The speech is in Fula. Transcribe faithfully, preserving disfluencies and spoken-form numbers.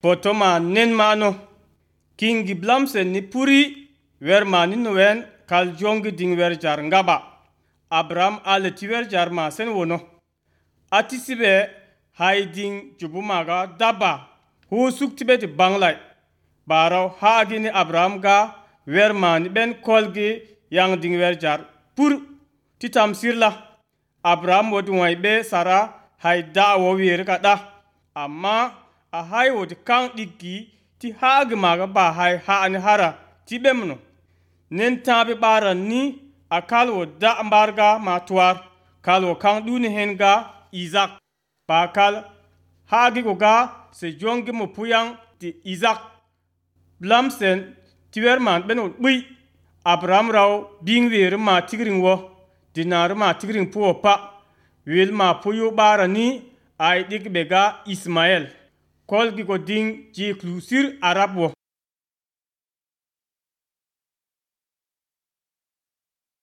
potoma nen mano kingi blamsen ni puri wer mani noen kal jongi ding wer jar ngaba Abraham ale ti wer jar ma sen wono atisibe haiding jubumaga daba hu suktibe ti banglai baraw haagi ni Abraham ga wer mani ben kolgi yang ding wer jar pur titam sirla Abraham wodi wai be Sara hay da'wo wer kada amma a hay wodi kan diggi ti haagi maga ba hay haani hara ti bemno nen tabi baran ni akal wo da ambarga matuar kal wo kan duni henga Isaac ba kal haagi go ga se jongi mo puyang ti Isaac blamsen ti wer man ben bui Abraham raw bing wer ma tigring wo dinar ma tigring puo pa wil ma puyu barani ay dig bega Ismael kol gi go ding ji klusir arab wo